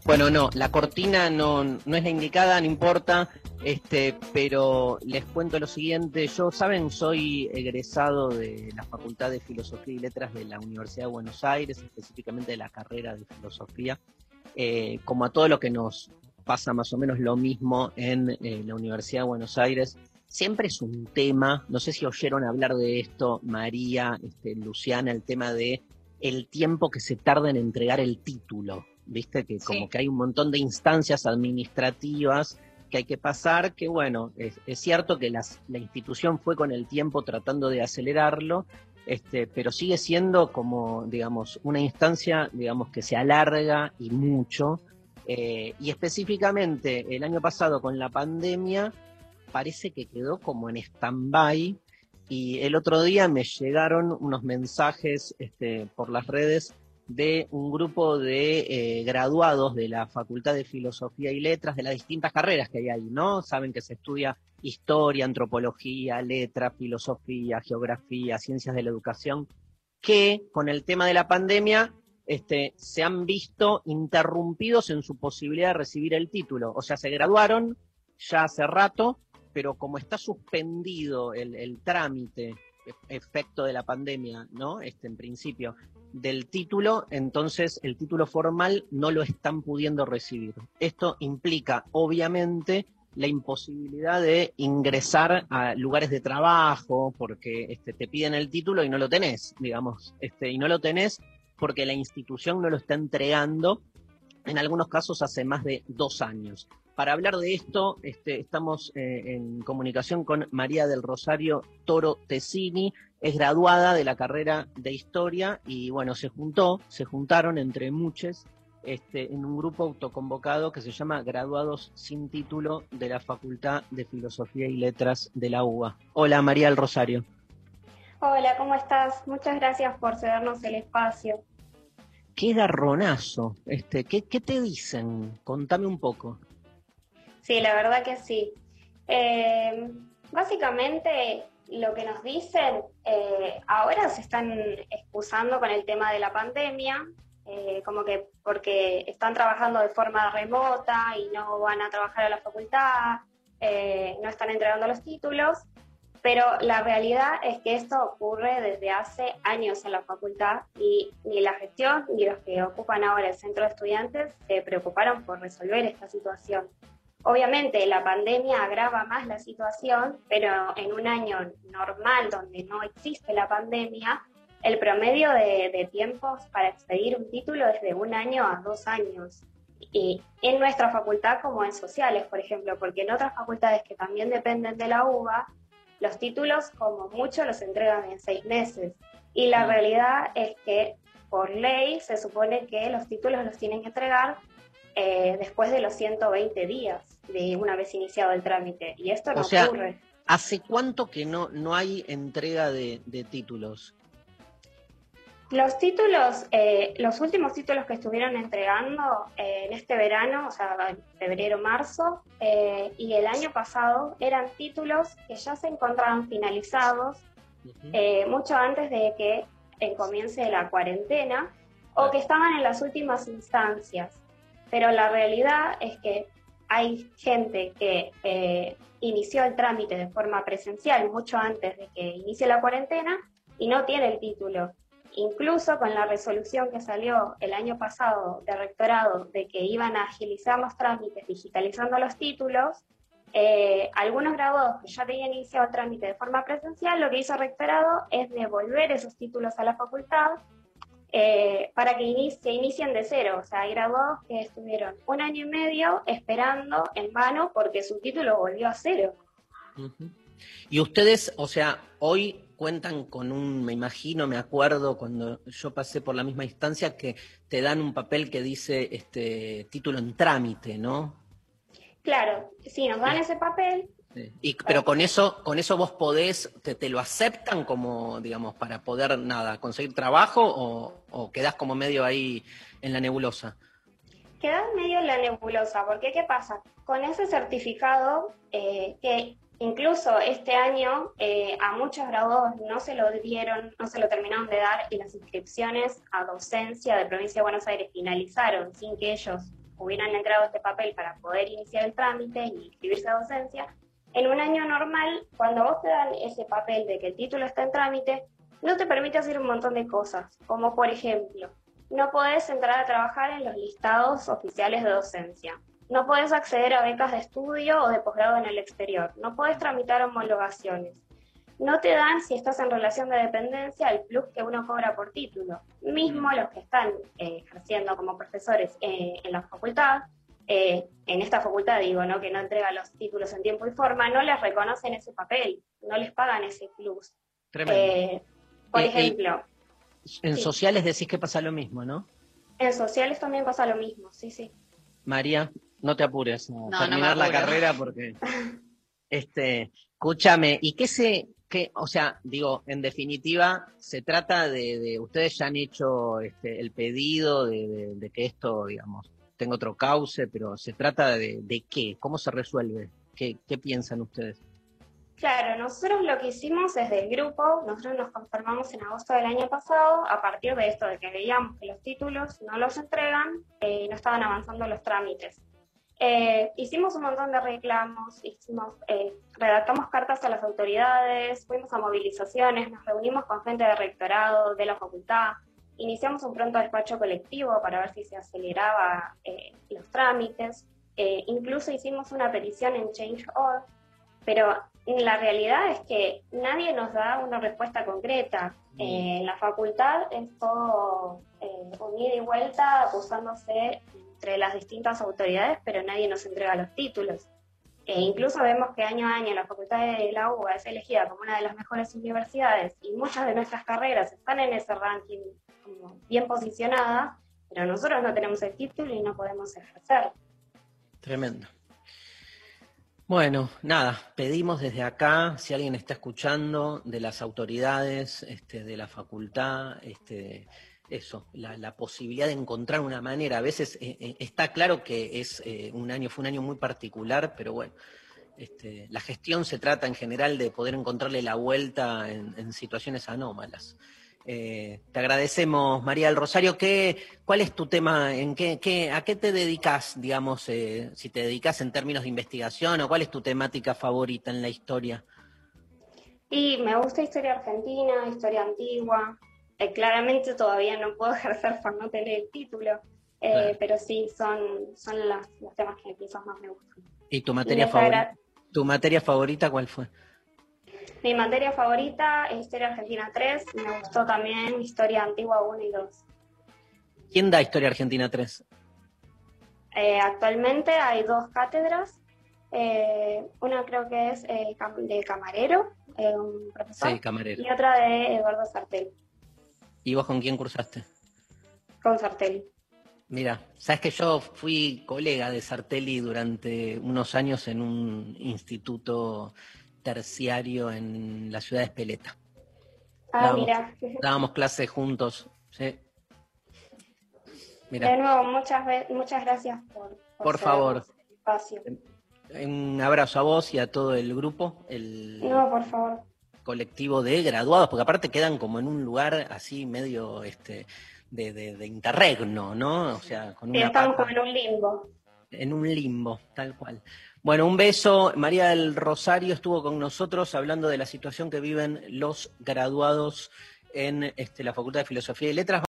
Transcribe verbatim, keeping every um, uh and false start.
Bueno, no, la cortina no, no es la indicada, no importa, este, pero les cuento lo siguiente. Yo, saben, soy egresado de la Facultad de Filosofía y Letras de la Universidad de Buenos Aires, específicamente de la carrera de Filosofía. Eh, como a todo lo que nos pasa más o menos lo mismo en eh, la Universidad de Buenos Aires, siempre es un tema, no sé si oyeron hablar de esto, María, este, Luciana, el tema de el tiempo que se tarda en entregar el título. Viste que como Sí. que hay un montón de instancias administrativas que hay que pasar, que bueno, es, es cierto que las, la institución fue con el tiempo tratando de acelerarlo, este, pero sigue siendo como, digamos, una instancia, digamos, que se alarga y mucho, eh, y específicamente el año pasado con la pandemia parece que quedó como en stand-by, y el otro día me llegaron unos mensajes este, por las redes de un grupo de eh, graduados de la Facultad de Filosofía y Letras, de las distintas carreras que hay ahí, ¿no? Saben que se estudia historia, antropología, letras, filosofía, geografía, ciencias de la educación, que con el tema de la pandemia este, se han visto interrumpidos en su posibilidad de recibir el título. O sea, se graduaron ya hace rato, pero como está suspendido el, el trámite, efecto de la pandemia, ¿no? Este, en principio, del título, entonces el título formal no lo están pudiendo recibir. Esto implica, obviamente, la imposibilidad de ingresar a lugares de trabajo, porque este, te piden el título y no lo tenés, digamos, este, y no lo tenés porque la institución no lo está entregando, en algunos casos hace más de dos años. Para hablar de esto, este, estamos eh, en comunicación con María del Rosario Toro Tessini, es graduada de la carrera de Historia y bueno, se juntó, se juntaron entre muchos este, en un grupo autoconvocado que se llama Graduados Sin Título de la Facultad de Filosofía y Letras de la U B A. Hola María del Rosario. Hola, ¿cómo estás? Muchas gracias por cedernos el espacio. Qué garronazo, este, ¿qué, qué te dicen? Contame un poco. Sí, la verdad que sí. Eh, básicamente lo que nos dicen, eh, ahora se están excusando con el tema de la pandemia, eh, como que porque están trabajando de forma remota y no van a trabajar a la facultad, eh, no están entregando los títulos, pero la realidad es que esto ocurre desde hace años en la facultad y ni la gestión ni los que ocupan ahora el centro de estudiantes se preocuparon por resolver esta situación. Obviamente la pandemia agrava más la situación, pero en un año normal donde no existe la pandemia, el promedio de, de tiempos para expedir un título es de un año a dos años. Y en nuestra facultad como en sociales, por ejemplo, porque en otras facultades que también dependen de la U B A, los títulos como mucho los entregan en seis meses. Y la realidad es que por ley se supone que los títulos los tienen que entregar Eh, después de los ciento veinte días de una vez iniciado el trámite, y esto no O sea, ocurre. ¿hace cuánto que no, no hay entrega de, de títulos? Los títulos, eh, los últimos títulos que estuvieron entregando eh, en este verano, o sea, en febrero, marzo, eh, y el año pasado, eran títulos que ya se encontraban finalizados uh-huh. eh, mucho antes de que eh, comience la cuarentena, o que estaban en las últimas instancias. Pero la realidad es que hay gente que eh, inició el trámite de forma presencial mucho antes de que inicie la cuarentena y no tiene el título. Incluso con la resolución que salió el año pasado de rectorado de que iban a agilizar los trámites digitalizando los títulos, eh, algunos graduados que ya tenían iniciado el trámite de forma presencial, lo que hizo el rectorado es devolver esos títulos a la facultad Eh, para que inicie, se inicien de cero. O sea, hay graduados que estuvieron un año y medio esperando en vano porque su título volvió a cero. Uh-huh. Y ustedes, o sea, hoy cuentan con un, me imagino, me acuerdo cuando yo pasé por la misma instancia, que te dan un papel que dice este título en trámite, ¿no? Claro, sí, nos dan ese papel. Sí. Y, pero con eso, con eso vos podés, te, te lo aceptan como, digamos, para poder, nada, conseguir trabajo o, o quedás como medio ahí en la nebulosa. Quedás medio en la nebulosa, porque ¿qué pasa? Con ese certificado, eh, que incluso este año eh, a muchos graduados no se lo dieron, no se lo terminaron de dar y las inscripciones a docencia de Provincia de Buenos Aires finalizaron sin que ellos hubieran entregado este papel para poder iniciar el trámite y inscribirse a docencia, en un año normal, cuando vos te dan ese papel de que el título está en trámite, no te permite hacer un montón de cosas, como por ejemplo, no podés entrar a trabajar en los listados oficiales de docencia, no podés acceder a becas de estudio o de posgrado en el exterior, no podés tramitar homologaciones, no te dan, si estás en relación de dependencia, el plus que uno cobra por título. Mismo los que están eh, ejerciendo como profesores eh, en la facultad, eh, en esta facultad digo, ¿no? Que no entrega los títulos en tiempo y forma, no les reconocen ese papel, no les pagan ese plus. Tremendo. Eh, por y, ejemplo... Y en sí. sociales decís que pasa lo mismo, ¿no? En sociales también pasa lo mismo, sí, sí. María, no te apures a no, terminar no la carrera porque... este, escúchame, ¿y qué se... Que, o sea, digo, en definitiva, se trata de, de ustedes ya han hecho este, el pedido de, de, de que esto, digamos, tenga otro cauce, pero se trata de, de qué, cómo se resuelve, qué, qué piensan ustedes. Claro, nosotros lo que hicimos desde el grupo, nosotros nos conformamos en agosto del año pasado, a partir de esto de que veíamos que los títulos no los entregan, eh, no estaban avanzando los trámites. Eh, hicimos un montón de reclamos, hicimos, eh, redactamos cartas a las autoridades, fuimos a movilizaciones, nos reunimos con gente de rectorado, de la facultad, iniciamos un pronto despacho colectivo para ver si se aceleraba eh, los trámites, eh, incluso hicimos una petición en change punto org, pero la realidad es que nadie nos da una respuesta concreta. Eh, en la facultad es todo eh, un ida y vuelta acusándose entre las distintas autoridades, pero nadie nos entrega los títulos. E incluso vemos que año a año la Facultad de la U B A es elegida como una de las mejores universidades y muchas de nuestras carreras están en ese ranking como bien posicionadas, pero nosotros no tenemos el título y no podemos ejercer. Tremendo. Bueno, nada, pedimos desde acá, si alguien está escuchando, de las autoridades, este, de la facultad, este, eso, la, la posibilidad de encontrar una manera. A veces eh, eh, está claro que es eh, un año, fue un año muy particular, pero bueno, este, la gestión se trata en general de poder encontrarle la vuelta en, en situaciones anómalas. Eh, te agradecemos, María del Rosario. ¿Qué, ¿Cuál es tu tema? ¿En qué, qué, ¿A qué te dedicas, digamos, eh, si te dedicas en términos de investigación o cuál es tu temática favorita en la historia? Y me gusta historia argentina, historia antigua. Eh, claramente todavía no puedo ejercer por no tener el título, eh, claro. Pero sí, son, son los, los temas que quizás más me gustan. ¿Y tu materia, y favorita, tu materia favorita cuál fue? Mi materia favorita es Historia Argentina tres, me gustó también Historia Antigua uno y dos. ¿Quién da Historia Argentina tres? Eh, actualmente hay dos cátedras, eh, una creo que es eh, de Camarero, eh, un profesor, sí, Camarero. Y otra de Eduardo Sartelli. ¿Y vos con quién cursaste? Con Sartelli. Mira, sabes que yo fui colega de Sartelli durante unos años en un instituto terciario en la ciudad de Espeleta. Ah, dábamos, mira. Dábamos clases juntos, ¿sí? Mira. De nuevo, muchas, muchas gracias por, por, por favor. El espacio. Un abrazo a vos y a todo el grupo, el no, por favor. colectivo de graduados, porque aparte quedan como en un lugar así medio este de, de, de interregno, ¿no? O sea, con una sí, estamos pata, como en un limbo. En un limbo, tal cual. Bueno, un beso. María del Rosario estuvo con nosotros hablando de la situación que viven los graduados en este, la Facultad de Filosofía y Letras.